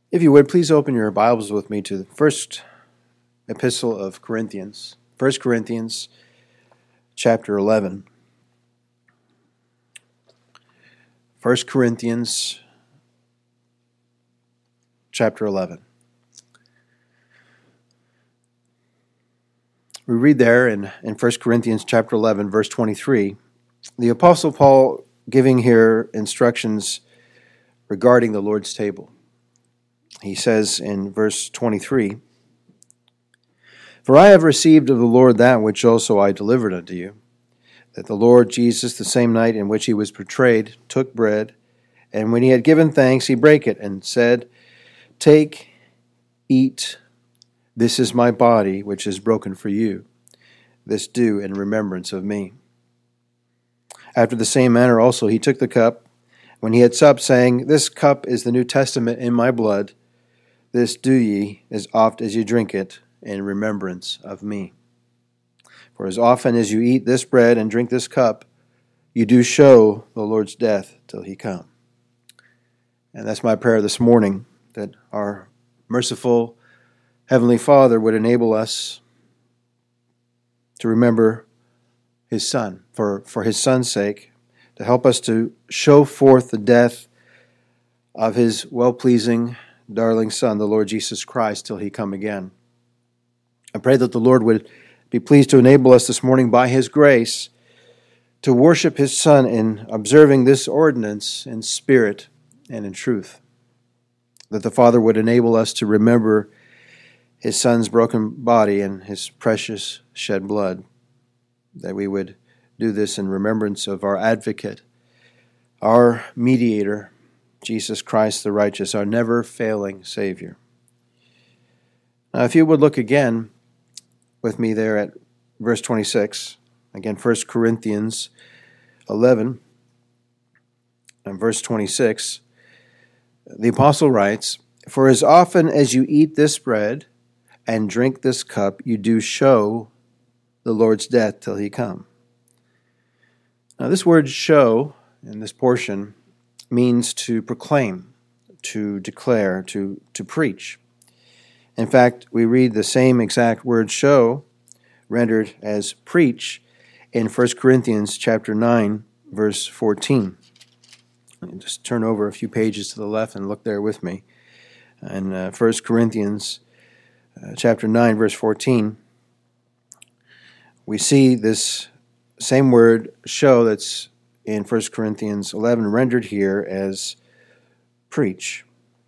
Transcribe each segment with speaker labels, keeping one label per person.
Speaker 1: If you would, please open your Bibles with me to the first epistle of Corinthians, 1 Corinthians chapter 11. 1 Corinthians chapter 11. We read there in 1 Corinthians chapter 11, verse 23, the Apostle Paul giving here instructions regarding the Lord's table. He says in verse 23, "For I have received of the Lord that which also I delivered unto you, that the Lord Jesus, the same night in which he was betrayed, took bread, and when he had given thanks, he brake it, and said, Take, eat, this is my body, which is broken for you. This do in remembrance of me. After the same manner also he took the cup, when he had supped, saying, This cup is the New Testament in my blood. This do ye, as oft as ye drink it, in remembrance of me. For as often as you eat this bread and drink this cup, you do show the Lord's death till he come." And that's my prayer this morning, that our merciful Heavenly Father would enable us to remember his Son, for his Son's sake, to help us to show forth the death of his well-pleasing, darling Son, the Lord Jesus Christ, till he come again. I pray that the Lord would be pleased to enable us this morning by his grace to worship his Son in observing this ordinance in spirit and in truth. That the Father would enable us to remember his Son's broken body and his precious shed blood. That we would do this in remembrance of our advocate, our mediator, Jesus Christ the righteous, our never-failing Savior. Now, if you would look again with me there at verse 26, again, 1 Corinthians 11, and verse 26, the apostle writes, "For as often as you eat this bread and drink this cup, you do show the Lord's death till he come." Now, this word "show" in this portion means to proclaim, to declare, to preach. In fact, we read the same exact word "show" rendered as "preach" in 1 Corinthians chapter 9, verse 14. Just turn over a few pages to the left and look there with me. In 1 Corinthians chapter 9, verse 14, we see this same word "show" that's in 1 Corinthians 11 rendered here as "preach."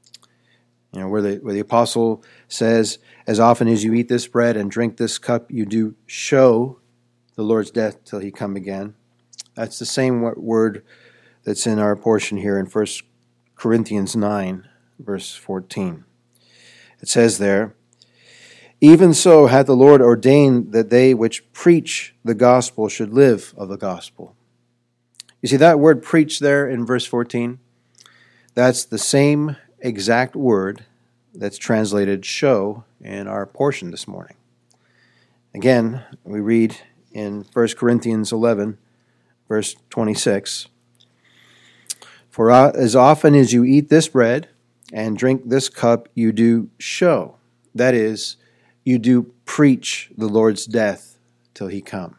Speaker 1: Where the apostle says, "As often as you eat this bread and drink this cup, you do show the Lord's death till he come again." That's the same word that's in our portion here in 1 Corinthians 9, verse 14. It says there, "Even so hath the Lord ordained that they which preach the gospel should live of the gospel." You see that word "preach" there in verse 14? That's the same exact word that's translated "show" in our portion this morning. Again, we read in 1 Corinthians 11, verse 26, "For as often as you eat this bread and drink this cup, you do show." That is, you do preach the Lord's death till he come.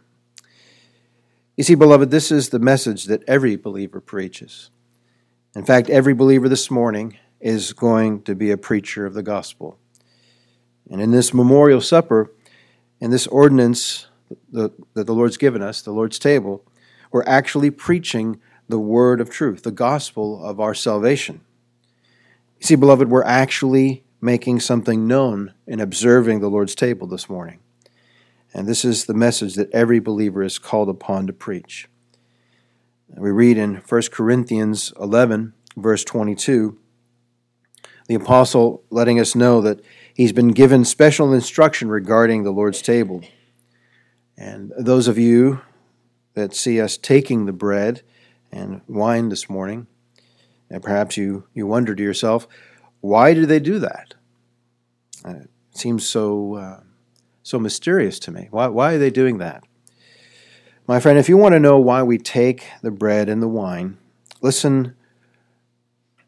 Speaker 1: You see, beloved, this is the message that every believer preaches. In fact, every believer this morning is going to be a preacher of the gospel. And in this memorial supper, in this ordinance that the Lord's given us, the Lord's table, we're actually preaching the word of truth, the gospel of our salvation. You see, beloved, we're actually making something known in observing the Lord's table this morning. And this is the message that every believer is called upon to preach. We read in 1 Corinthians 11, verse 22, the apostle letting us know that he's been given special instruction regarding the Lord's table. And those of you that see us taking the bread and wine this morning, and perhaps you wonder to yourself, why do they do that? It seems so mysterious to me. Why are they doing that? My friend, if you want to know why we take the bread and the wine, listen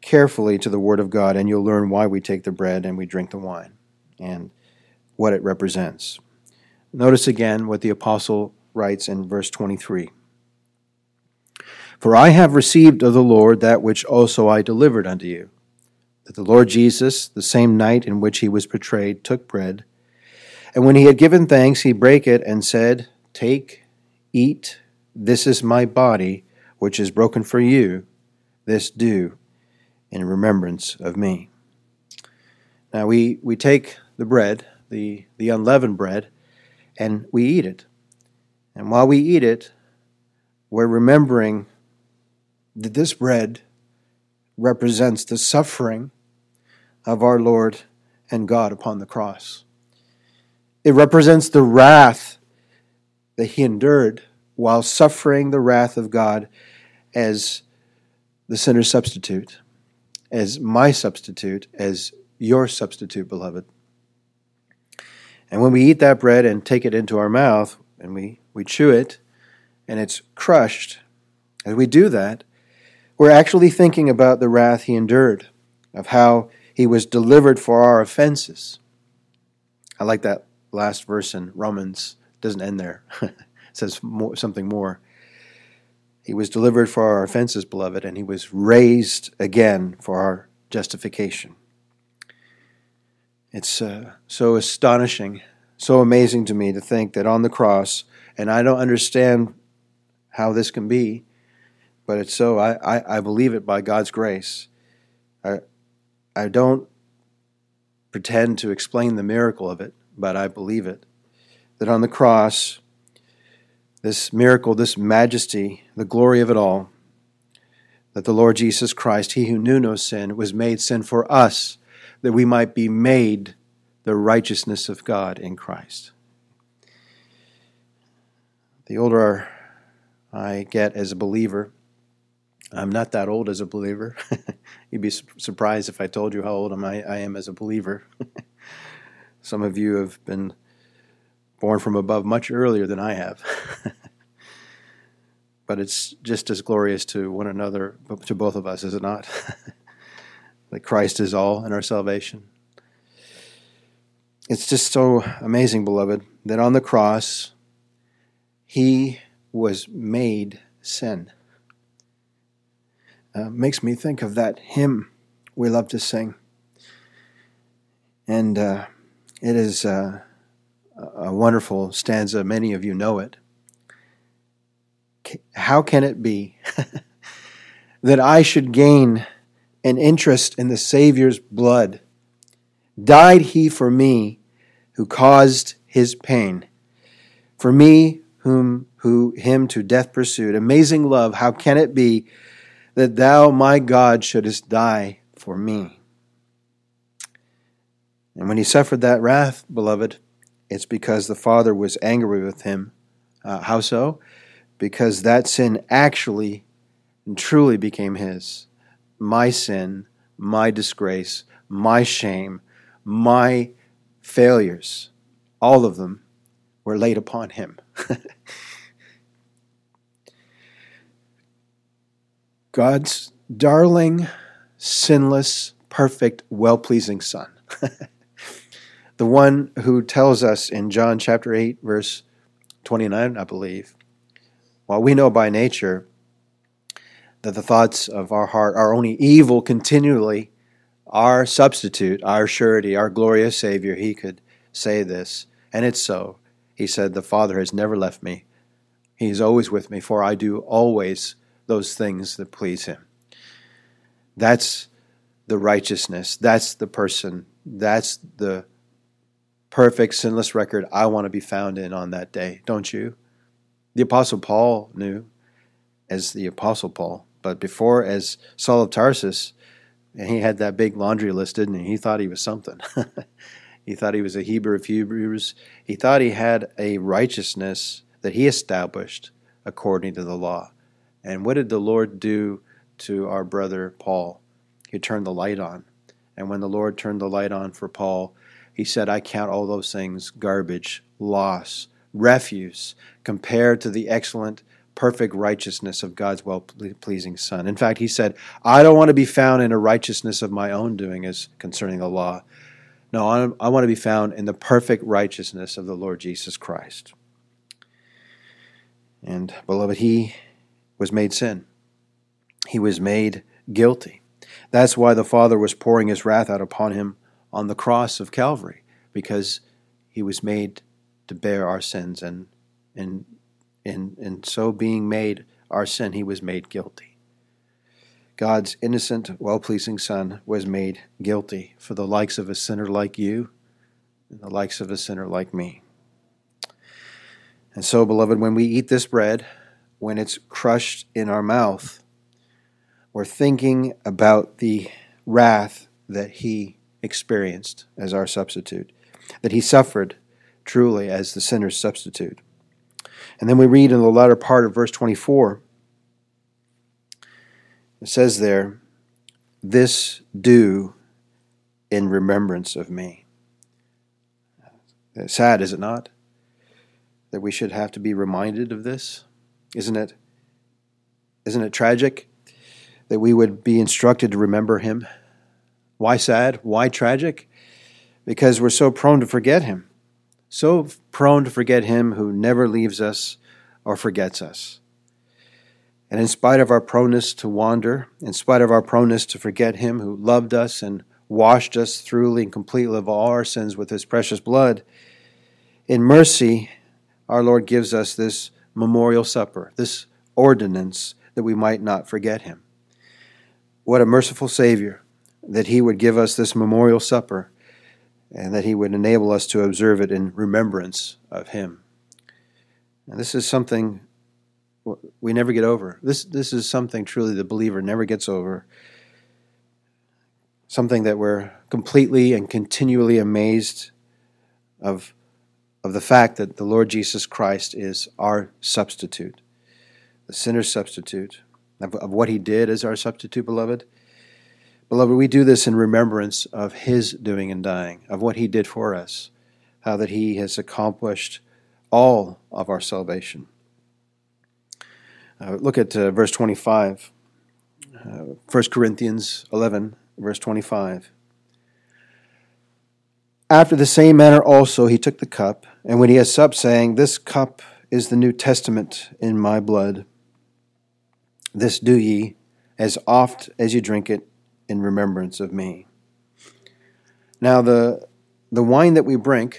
Speaker 1: carefully to the Word of God, and you'll learn why we take the bread and we drink the wine and what it represents. Notice again what the apostle writes in verse 23. For I have received of the Lord that which also I delivered unto you, that the Lord Jesus, the same night in which he was betrayed, took bread, and when he had given thanks, he brake it and said, Take, eat, this is my body, which is broken for you. This do in remembrance of me. Now we take the bread, the unleavened bread, and we eat it. And while we eat it, we're remembering that this bread represents the suffering of our Lord and God upon the cross. It represents the wrath that he endured while suffering the wrath of God as the sinner's substitute, as my substitute, as your substitute, beloved. And when we eat that bread and take it into our mouth, and we chew it, and it's crushed, as we do that, we're actually thinking about the wrath he endured, of how he was delivered for our offenses. I like that last verse in Romans. It doesn't end there. It says something more. He was delivered for our offenses, beloved, and he was raised again for our justification. It's so astonishing, so amazing to me to think that on the cross, and I don't understand how this can be, but it's so. I believe it by God's grace. I don't pretend to explain the miracle of it, but I believe it. That on the cross, this miracle, this majesty, the glory of it all, that the Lord Jesus Christ, he who knew no sin, was made sin for us, that we might be made the righteousness of God in Christ. The older I get as a believer, I'm not that old as a believer. You'd be surprised if I told you how old I am as a believer. Some of you have been born from above much earlier than I have. But it's just as glorious to one another, to both of us, is it not? That Christ is all in our salvation. It's just so amazing, beloved, that on the cross, he was made sin. Makes me think of that hymn we love to sing. And it is a wonderful stanza. Many of you know it. How can it be that I should gain an interest in the Savior's blood? Died he for me who caused his pain, for me whom him to death pursued. Amazing love, how can it be that thou, my God, shouldest die for me? And when he suffered that wrath, beloved, it's because the Father was angry with him. How so? Because that sin actually and truly became his. My sin, my disgrace, my shame, my failures, all of them were laid upon him. God's darling, sinless, perfect, well-pleasing Son. The one who tells us in John chapter 8, verse 29, I believe, while we know by nature that the thoughts of our heart are only evil continually, our substitute, our surety, our glorious Savior, he could say this, and it's so. He said, the Father has never left me. He is always with me, for I do always those things that please him. That's the righteousness. That's the person. That's the perfect, sinless record I want to be found in on that day, don't you? The Apostle Paul knew as the Apostle Paul, but before as Saul of Tarsus, and he had that big laundry list, didn't he? He thought he was something. He thought he was a Hebrew of Hebrews. He thought he had a righteousness that he established according to the law. And what did the Lord do to our brother Paul? He turned the light on. And when the Lord turned the light on for Paul, he said, I count all those things garbage, loss, refuse, compared to the excellent perfect righteousness of God's well-pleasing Son. In fact, he said, I don't want to be found in a righteousness of my own doing as concerning the law. No, I want to be found in the perfect righteousness of the Lord Jesus Christ. And, beloved, he was made sin. He was made guilty. That's why the Father was pouring his wrath out upon him on the cross of Calvary, because he was made to bear our sins, and in so being made our sin, he was made guilty. God's innocent, well-pleasing Son was made guilty for the likes of a sinner like you and the likes of a sinner like me. And so, beloved, when we eat this bread, when it's crushed in our mouth, we're thinking about the wrath that he experienced as our substitute, that he suffered truly as the sinner's substitute. And then we read in the latter part of verse 24, it says there, this do in remembrance of me. It's sad, is it not, that we should have to be reminded of this? Isn't it tragic that we would be instructed to remember him? Why sad? Why tragic? Because we're so prone to forget him. So prone to forget him who never leaves us or forgets us. And in spite of our proneness to wander, in spite of our proneness to forget him who loved us and washed us thoroughly and completely of all our sins with his precious blood, in mercy, our Lord gives us this memorial supper, this ordinance that we might not forget him. What a merciful Savior, that he would give us this memorial supper and that he would enable us to observe it in remembrance of him. And this is something we never get over. This is something truly the believer never gets over. Something that we're completely and continually amazed of the fact that the Lord Jesus Christ is our substitute, the sinner's substitute, of what he did as our substitute, beloved. Beloved, we do this in remembrance of his doing and dying, of what he did for us, how that he has accomplished all of our salvation. Look at verse 25, 1 Corinthians 11, verse 25. After the same manner also he took the cup, and when he had supped, saying, this cup is the New Testament in my blood. This do ye, as oft as you drink it, in remembrance of me. Now the wine that we drink,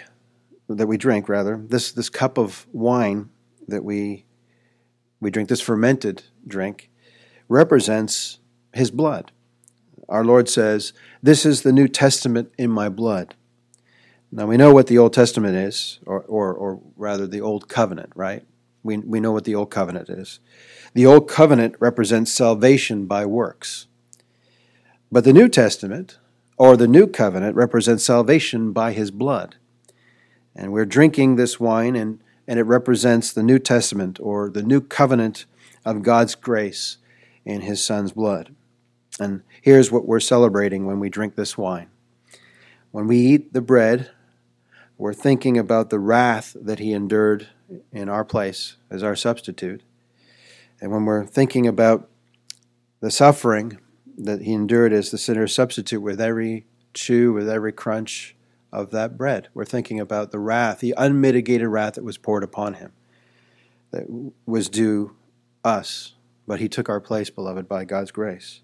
Speaker 1: this cup of wine that we drink, this fermented drink, represents his blood. Our Lord says, this is the New Testament in my blood. Now we know what the Old Testament is, or rather the Old Covenant, right? We know what the Old Covenant is. The Old Covenant represents salvation by works. But the New Testament, or the New Covenant, represents salvation by his blood. And we're drinking this wine, and it represents the New Testament, or the New Covenant of God's grace in his Son's blood. And here's what we're celebrating when we drink this wine. When we eat the bread, we're thinking about the wrath that he endured in our place as our substitute. And when we're thinking about the suffering that he endured as the sinner's substitute, with every chew, with every crunch of that bread, we're thinking about the wrath, the unmitigated wrath that was poured upon him, that was due us. But he took our place, beloved, by God's grace.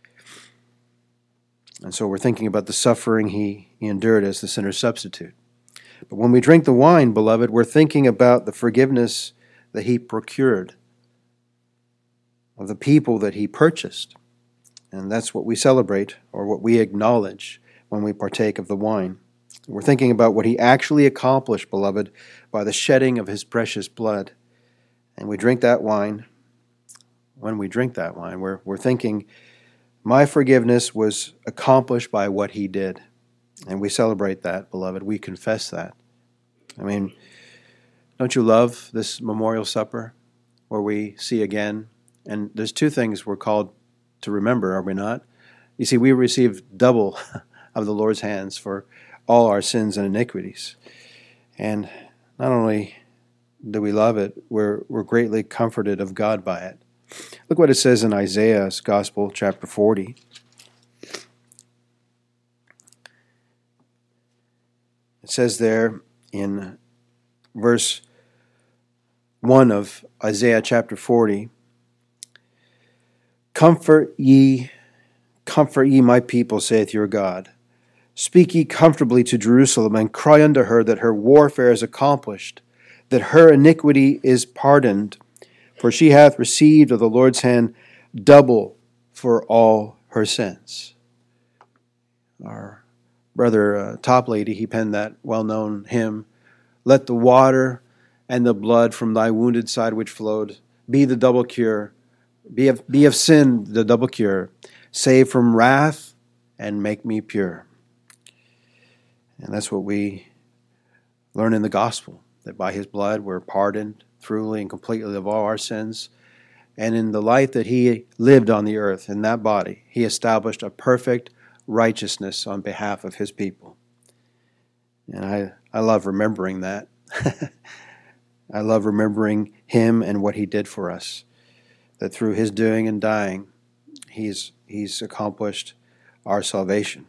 Speaker 1: And so we're thinking about the suffering he endured as the sinner's substitute. But when we drink the wine, beloved, we're thinking about the forgiveness that he procured, of the people that he purchased. And that's what we celebrate, or what we acknowledge when we partake of the wine. We're thinking about what he actually accomplished, beloved, by the shedding of his precious blood. And we drink that wine. When we drink that wine, we're thinking, my forgiveness was accomplished by what he did. And we celebrate that, beloved. We confess that. I mean, don't you love this memorial supper where we see again? And there's two things we're called to remember, are we not? You see, we receive double of the Lord's hands for all our sins and iniquities. And not only do we love it, we're greatly comforted of God by it. Look what it says in Isaiah's Gospel, chapter 40. It says there in verse 1 of Isaiah chapter 40, comfort ye my people, saith your God. Speak ye comfortably to Jerusalem, and cry unto her that her warfare is accomplished, that her iniquity is pardoned, for she hath received of the Lord's hand double for all her sins. Our brother Toplady, he penned that well-known hymn, let the water and the blood from thy wounded side which flowed be the double cure, be of sin the double cure, save from wrath and make me pure. And that's what we learn in the gospel, that by his blood we're pardoned truly and completely of all our sins. And in the life that he lived on the earth, in that body, he established a perfect righteousness on behalf of his people. And I love remembering that. I love remembering him and what he did for us, that through his doing and dying, he's accomplished our salvation.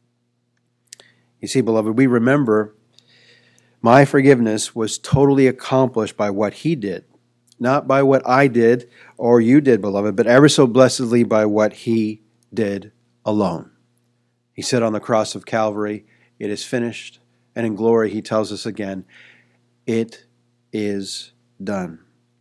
Speaker 1: You see, beloved, we remember my forgiveness was totally accomplished by what he did, not by what I did or you did, beloved, but ever so blessedly by what he did alone. He said on the cross of Calvary, it is finished. And in glory, he tells us again, it is done.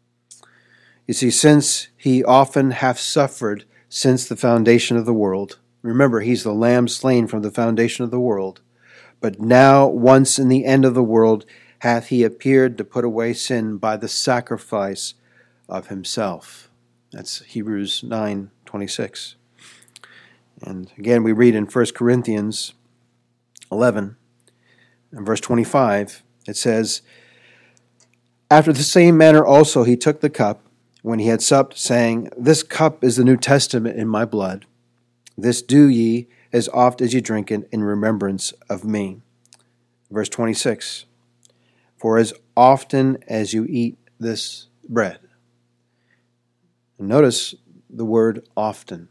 Speaker 1: You see, since he often hath suffered since the foundation of the world, remember, he's the lamb slain from the foundation of the world, but now once in the end of the world hath he appeared to put away sin by the sacrifice of himself. That's Hebrews 9:26. And again, we read in 1 Corinthians 11 and verse 25, it says, after the same manner also he took the cup when he had supped, saying, this cup is the New Testament in my blood. This do ye as oft as ye drink it in remembrance of me. Verse 26, for as often as you eat this bread. And notice the word often.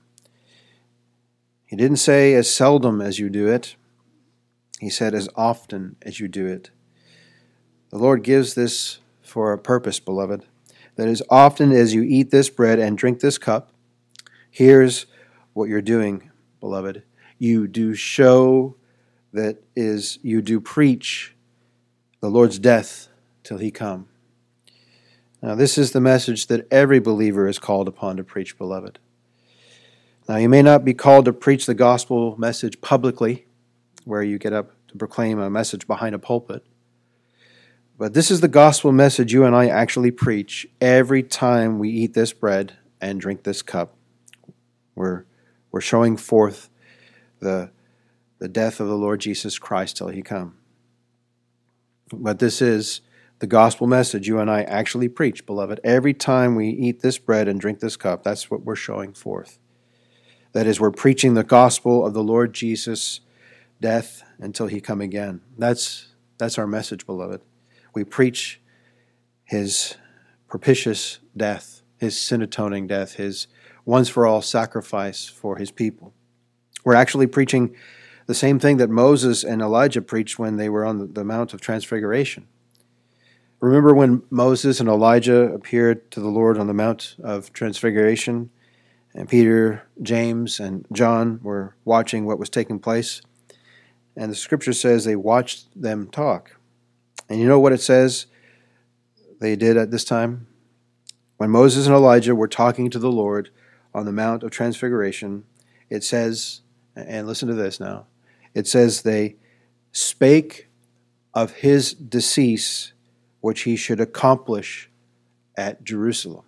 Speaker 1: He didn't say as seldom as you do it. He said as often as you do it. The Lord gives this for a purpose, beloved, that as often as you eat this bread and drink this cup, here's what you're doing, beloved. You do show, that is, you do preach the Lord's death till he come. Now, this is the message that every believer is called upon to preach, beloved. Now, you may not be called to preach the gospel message publicly, where you get up to proclaim a message behind a pulpit. But this is the gospel message you and I actually preach every time we eat this bread and drink this cup. We're showing forth the death of the Lord Jesus Christ till he come. But this is the gospel message you and I actually preach, beloved. Every time we eat this bread and drink this cup, that's what we're showing forth. That is, we're preaching the gospel of the Lord Jesus' death until he come again. That's our message, beloved. We preach his propitious death, his sin-atoning death, his once-for-all sacrifice for his people. We're actually preaching the same thing that Moses and Elijah preached when they were on the Mount of Transfiguration. Remember when Moses and Elijah appeared to the Lord on the Mount of Transfiguration, and Peter, James, and John were watching what was taking place? And the scripture says they watched them talk. And you know what it says they did at this time? When Moses and Elijah were talking to the Lord on the Mount of Transfiguration, it says, and listen to this now, it says they spake of his decease, which he should accomplish at Jerusalem.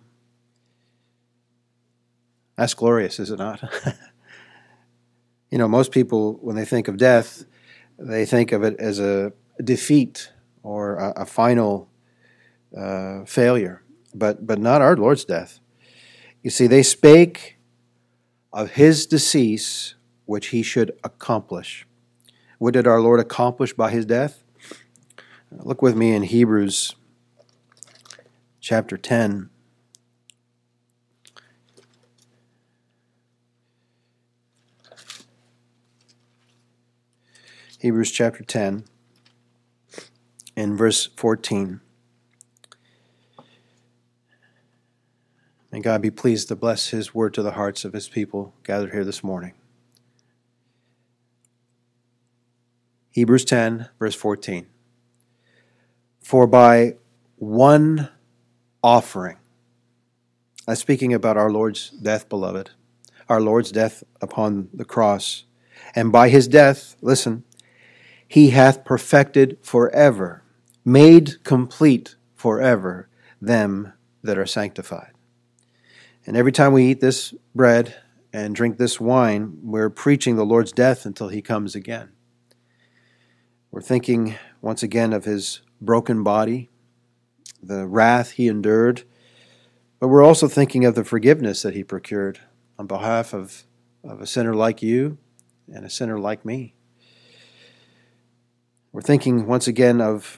Speaker 1: That's glorious, is it not? You know, most people, when they think of death, they think of it as a defeat or a final failure, but not our Lord's death. You see, they spake of his decease, which he should accomplish. What did our Lord accomplish by his death? Look with me in Hebrews chapter 10. Hebrews chapter 10 and verse 14. May God be pleased to bless His word to the hearts of His people gathered here this morning. Hebrews 10, verse 14. For by one offering, speaking about our Lord's death, beloved, our Lord's death upon the cross, and by His death, listen, He hath perfected forever, made complete forever them that are sanctified. And every time we eat this bread and drink this wine, we're preaching the Lord's death until He comes again. We're thinking once again of His broken body, the wrath He endured, but we're also thinking of the forgiveness that He procured on behalf of a sinner like you and a sinner like me. We're thinking once again of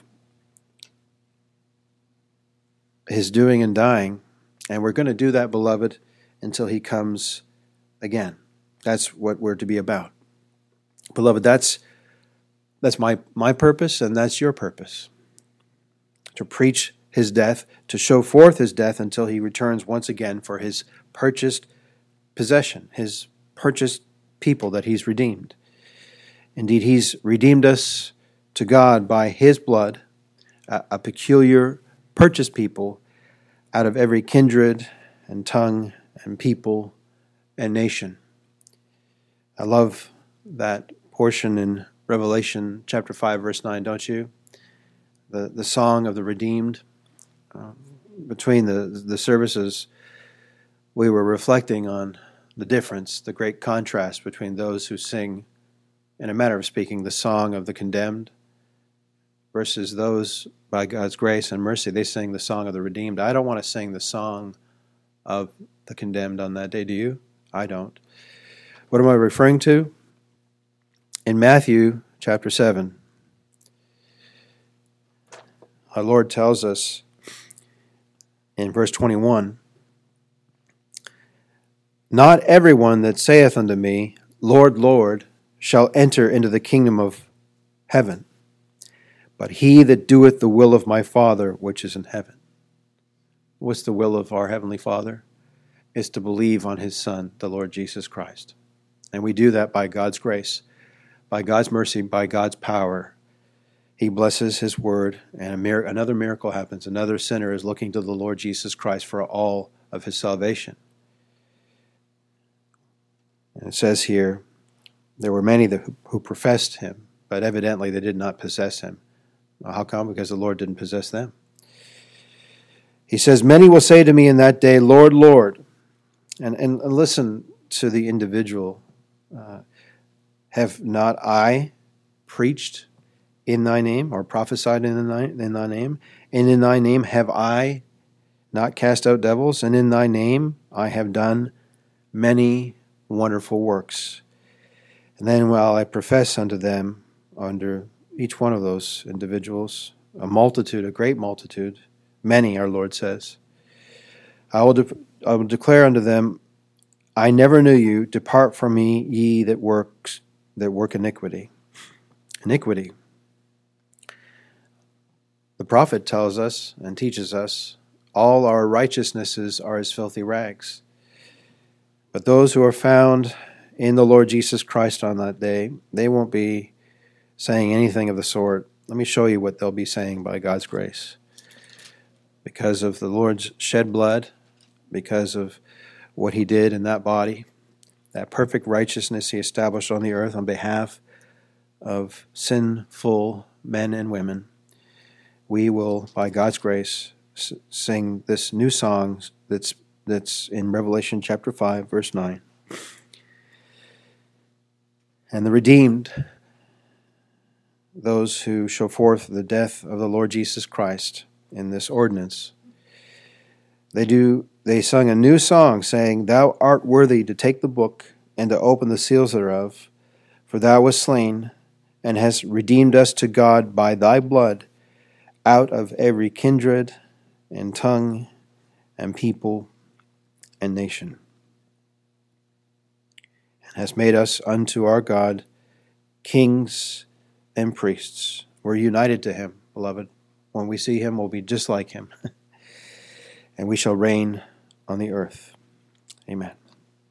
Speaker 1: His doing and dying, and we're going to do that, beloved, until He comes again. That's what we're to be about. Beloved, that's my purpose, and that's your purpose. To preach His death, to show forth His death until He returns once again for His purchased possession, His purchased people that He's redeemed. Indeed, He's redeemed us to God by His blood, a peculiar purchased people out of every kindred and tongue and people and nation. I love that portion in Revelation chapter 5, verse 9, don't you? The song of the redeemed. Between the services, we were reflecting on the difference, the great contrast between those who sing, in a manner of speaking, the song of the condemned, versus those, by God's grace and mercy, they sing the song of the redeemed. I don't want to sing the song of the condemned on that day, do you? I don't. What am I referring to? In Matthew chapter 7, our Lord tells us in verse 21, not everyone that saith unto me, Lord, Lord, shall enter into the kingdom of heaven, but he that doeth the will of my Father which is in heaven. What's the will of our Heavenly Father? Is to believe on His Son, the Lord Jesus Christ. And we do that by God's grace, by God's mercy, by God's power. He blesses His word, and another miracle happens. Another sinner is looking to the Lord Jesus Christ for all of his salvation. And it says here, there were many who professed Him, but evidently they did not possess Him. Well, how come? Because the Lord didn't possess them. He says, many will say to me in that day, Lord, Lord. And listen to the individual. Have not I preached in Thy name, or prophesied in Thy name? And in Thy name have I not cast out devils? And in Thy name I have done many wonderful works. And then while I profess unto them, under each one of those individuals, a multitude, a great multitude, many, our Lord says, I will declare unto them, I never knew you. Depart from me, ye that work iniquity. Iniquity. The prophet tells us and teaches us, all our righteousnesses are as filthy rags. But those who are found in the Lord Jesus Christ on that day, they won't be saying anything of the sort. Let me show you what they'll be saying by God's grace. Because of the Lord's shed blood, because of what He did in that body, that perfect righteousness He established on the earth on behalf of sinful men and women, we will, by God's grace, sing this new song that's in Revelation chapter 5, verse 9. And the redeemed, those who show forth the death of the Lord Jesus Christ in this ordinance, they sung a new song, saying, Thou art worthy to take the book and to open the seals thereof, for Thou wast slain, and hast redeemed us to God by Thy blood out of every kindred and tongue and people and nation, and has made us unto our God kings and priests. We're united to him, beloved. When we see him, we'll be just like him, and we shall reign on the earth. Amen.